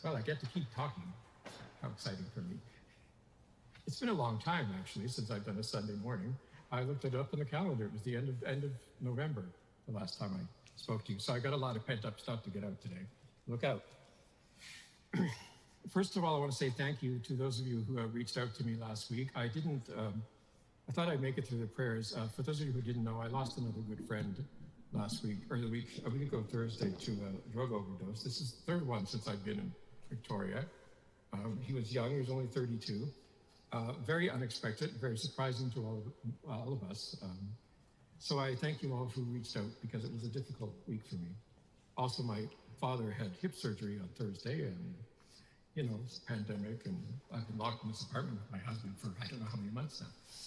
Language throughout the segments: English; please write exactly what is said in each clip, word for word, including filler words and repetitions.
Well, I get to keep talking. How exciting for me. It's been a long time, actually, since I've done a Sunday morning. I looked it up on the calendar. It was the end of end of November, the last time I spoke to you. So I got a lot of pent-up stuff to get out today. Look out. First of all, I want to say thank you to those of you who have reached out to me last week. I didn't, um, I thought I'd make it through the prayers. Uh, for those of you who didn't know, I lost another good friend last week, or the week, a week ago Thursday, to a drug overdose. This is the third one since I've been in Victoria. Um, he was young, he was only thirty-two. Uh, very unexpected, very surprising to all of, all of us. Um, so I thank you all who reached out because it was a difficult week for me. Also, my father had hip surgery on Thursday, and you know, it's a pandemic, and I've been locked in this apartment with my husband for I don't know how many months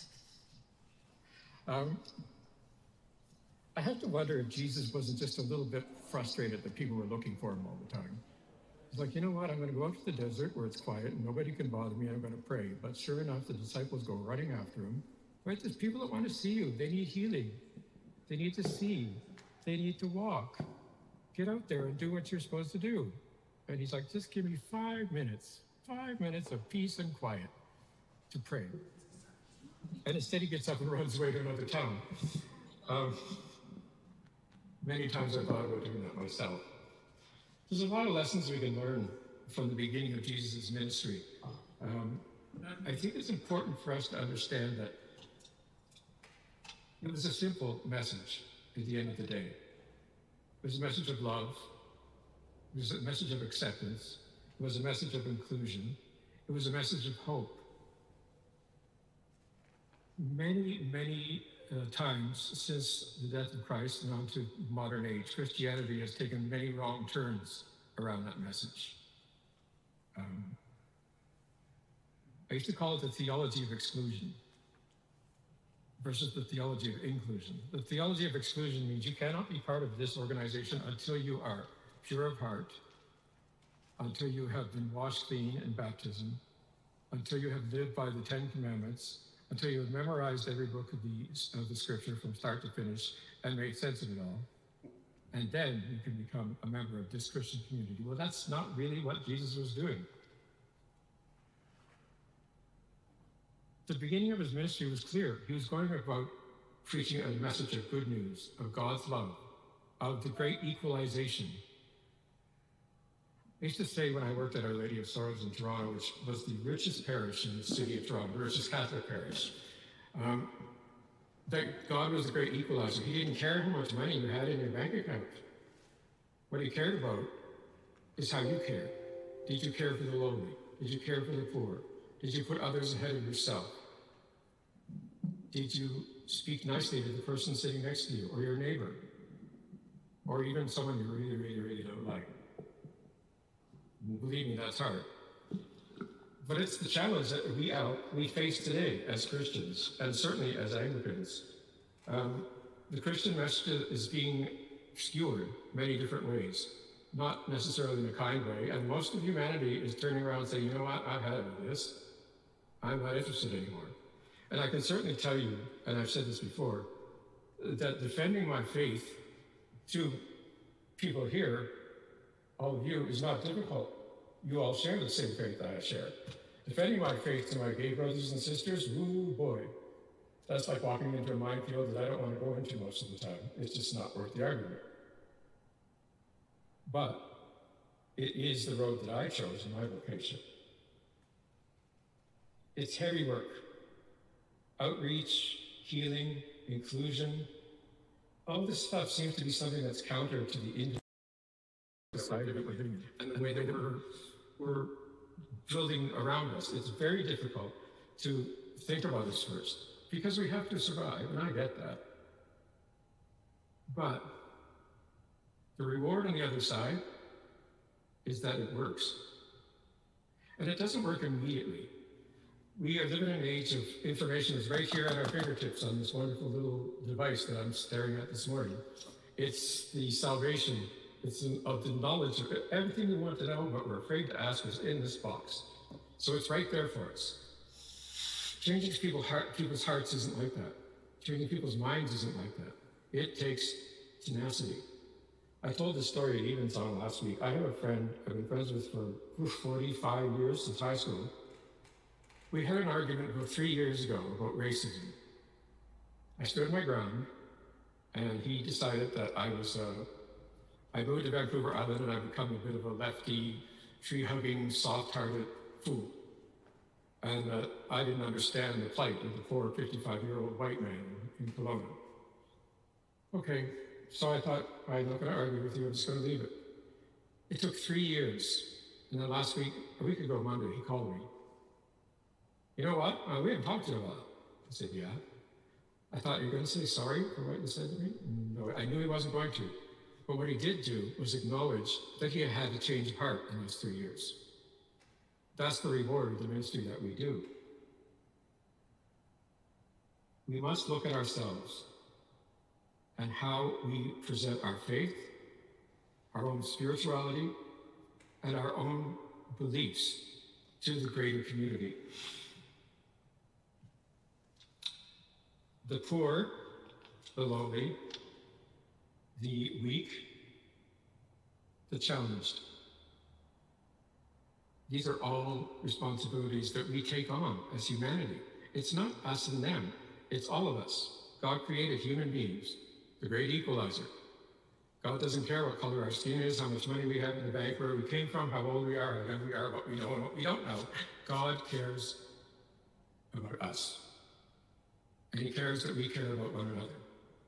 now. Um, I have to wonder if Jesus wasn't just a little bit frustrated that people were looking for him all the time. He's like, you know what, I'm going to go out to the desert where it's quiet and nobody can bother me, and I'm going to pray. But sure enough, the disciples go running after him. Right, there's people that want to see you. They need healing. They need to see. They need to walk. Get out there and do what you're supposed to do. And he's like, just give me five minutes, five minutes of peace and quiet to pray. And instead he gets up and runs away to another town. Um, many times I thought about doing that myself. There's a lot of lessons we can learn from the beginning of Jesus' ministry. Um, I think it's important for us to understand that it was a simple message at the end of the day. It was a message of love. It was a message of acceptance. It was a message of inclusion. It was a message of hope. Many, many uh, times since the death of Christ and on to modern age, Christianity has taken many wrong turns around that message. Um, I used to call it the theology of exclusion versus the theology of inclusion. The theology of exclusion means you cannot be part of this organization until you are pure of heart, until you have been washed clean in baptism, until you have lived by the Ten Commandments, until you have memorized every book of the, of the scripture from start to finish and made sense of it all. And then you can become a member of this Christian community. Well, that's not really what Jesus was doing. The beginning of his ministry was clear. He was going about preaching a message of good news, of God's love, of the great equalization. I used to say when I worked at Our Lady of Sorrows in Toronto, which was the richest parish in the city of Toronto, the richest Catholic parish, um, that God was the great equalizer. He didn't care how much money you had in your bank account. What he cared about is how you care. Did you care for the lowly? Did you care for the poor? Did you put others ahead of yourself? Did you speak nicely to the person sitting next to you or your neighbor? Or even someone you really, really, really don't like? Believe me, that's hard. But it's the challenge that we out we face today as Christians, and certainly as Anglicans. Um, the Christian message is being skewered many different ways, not necessarily in a kind way. And most of humanity is turning around and saying, you know what, I've had it with this. I'm not interested anymore. And I can certainly tell you, and I've said this before, that defending my faith to people here, all of you, is not difficult. You all share the same faith I share. Defending my faith to my gay brothers and sisters, woo boy, that's like walking into a minefield that I don't want to go into most of the time. It's just not worth the argument. But it is the road that I chose in my vocation. It's heavy work. Outreach, healing, inclusion, all this stuff seems to be something that's counter to the individual side of it and the way that we're, we're building around us. It's very difficult to think about this first because we have to survive, and I get that. But the reward on the other side is that it works. And it doesn't work immediately. We are living in an age of information that's right here at our fingertips on this wonderful little device that I'm staring at this morning. It's the salvation, it's of the knowledge of everything we want to know, but we're afraid to ask is in this box. So it's right there for us. Changing people's, heart, people's hearts isn't like that. Changing people's minds isn't like that. It takes tenacity. I told this story at Evensong last week. I have a friend I've been friends with for forty-five years since high school. We had an argument about three years ago about racism. I stood my ground, and he decided that I was, uh, I moved to Vancouver Island and I've become a bit of a lefty, tree-hugging, soft-hearted fool. And that uh, I didn't understand the plight of the poor fifty-five-year-old white man in Kelowna. Okay, so I thought, I'm not going to argue with you, I'm just going to leave it. It took three years. And then last week, a week ago Monday, he called me. You know what? Uh, we haven't talked in a while. I said, yeah. I thought you were going to say sorry for what you said to me? No, I knew he wasn't going to. But what he did do was acknowledge that he had had a change of heart in those three years. That's the reward of the ministry that we do. We must look at ourselves and how we present our faith, our own spirituality, and our own beliefs to the greater community. The poor, the lowly, the weak, the challenged. These are all responsibilities that we take on as humanity. It's not us and them, it's all of us. God created human beings, the great equalizer. God doesn't care what color our skin is, how much money we have in the bank, where we came from, how old we are, how young we are, what we know and what we don't know. God cares about us. And he cares that we care about one another.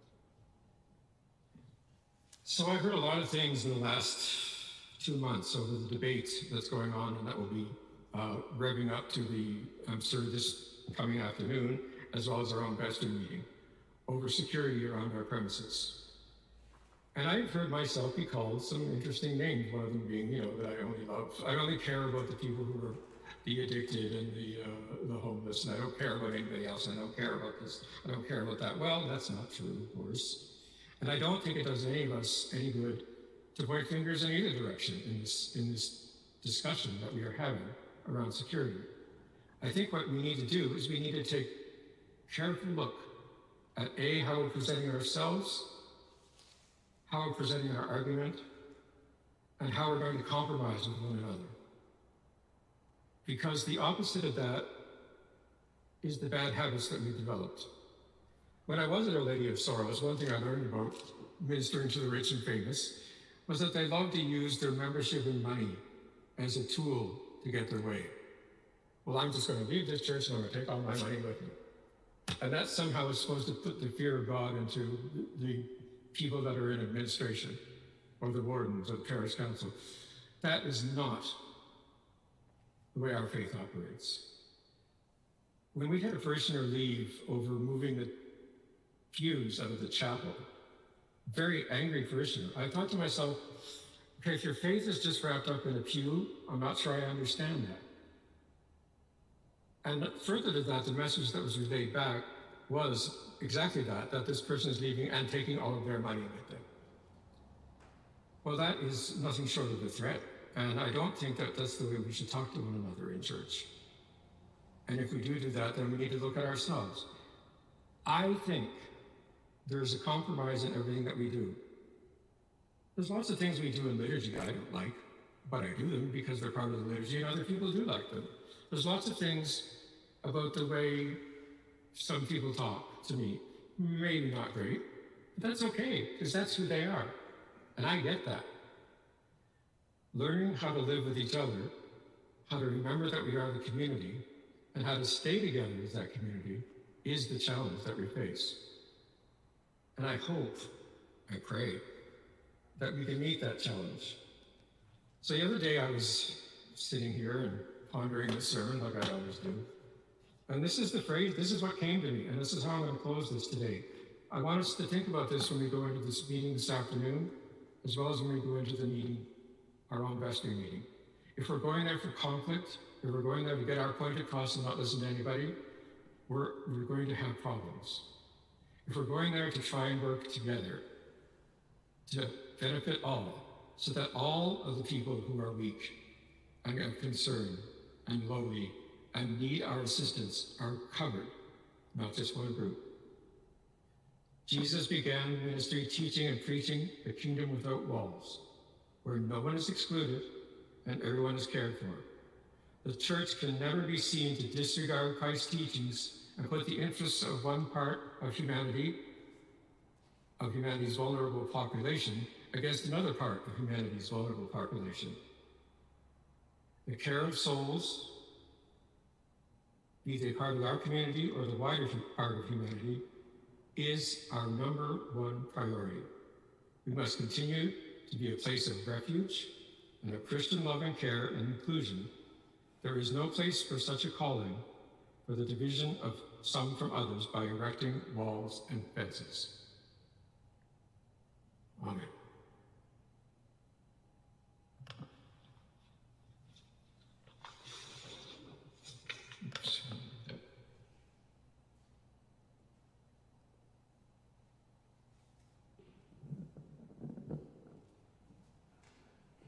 So I've heard a lot of things in the last two months over the debate that's going on, and that will be uh, revving up to the, I'm sure, this coming afternoon, as well as our own Vestry meeting, over security around our premises. And I've heard myself be called some interesting names, one of them being, you know, that I only love, I only care about the people who are the addicted and the, uh, the homeless, and I don't care about anybody else, I don't care about this, I don't care about that. Well, that's not true, of course. And I don't think it does any of us any good to point fingers in either direction in this, in this discussion that we are having around security. I think what we need to do is we need to take a careful look at A, how we're presenting ourselves, how we're presenting our argument, and how we're going to compromise with one another. Because the opposite of that is the bad habits that we've developed. When I was at Our Lady of Sorrows, one thing I learned about ministering to the rich and famous was that they love to use their membership and money as a tool to get their way. Well, I'm just going to leave this church and I'm going to take all my money with me. And that somehow is supposed to put the fear of God into the people that are in administration or the wardens of the parish council. That is not the way our faith operates. When we had a parishioner leave over moving the pews out of the chapel, very angry parishioner, I thought to myself, okay, if your faith is just wrapped up in a pew, I'm not sure I understand that. And further to that, the message that was relayed back was exactly that, that this person is leaving and taking all of their money with them. Well, that is nothing short of a threat. And I don't think that that's the way we should talk to one another in church. And if we do do that, then we need to look at ourselves. I think there's a compromise in everything that we do. There's lots of things we do in liturgy I don't like, but I do them because they're part of the liturgy and other people do like them. There's lots of things about the way some people talk to me, maybe not great, but that's okay, because that's who they are. And I get that. Learning how to live with each other, how to remember that we are the community, and how to stay together as that community is the challenge that we face. And I hope, I pray, that we can meet that challenge. So the other day I was sitting here and pondering the sermon like I always do. And this is the phrase, this is what came to me, and this is how I'm going to close this today. I want us to think about this when we go into this meeting this afternoon, as well as when we go into the meeting, our own Vestry meeting. If we're going there for conflict, if we're going there to get our point across and not listen to anybody, we're, we're going to have problems. If we're going there to try and work together to benefit all, so that all of the people who are weak and of concern and lowly and need our assistance are covered, not just one group. Jesus began ministry teaching and preaching the kingdom without walls, where no one is excluded and everyone is cared for. The church can never be seen to disregard Christ's teachings and put the interests of one part of humanity, of humanity's vulnerable population, against another part of humanity's vulnerable population. The care of souls, be they part of our community or the wider part of humanity, is our number one priority. We must continue to be a place of refuge and of Christian love and care and inclusion. There is no place for such a calling for the division of some from others by erecting walls and fences. Amen.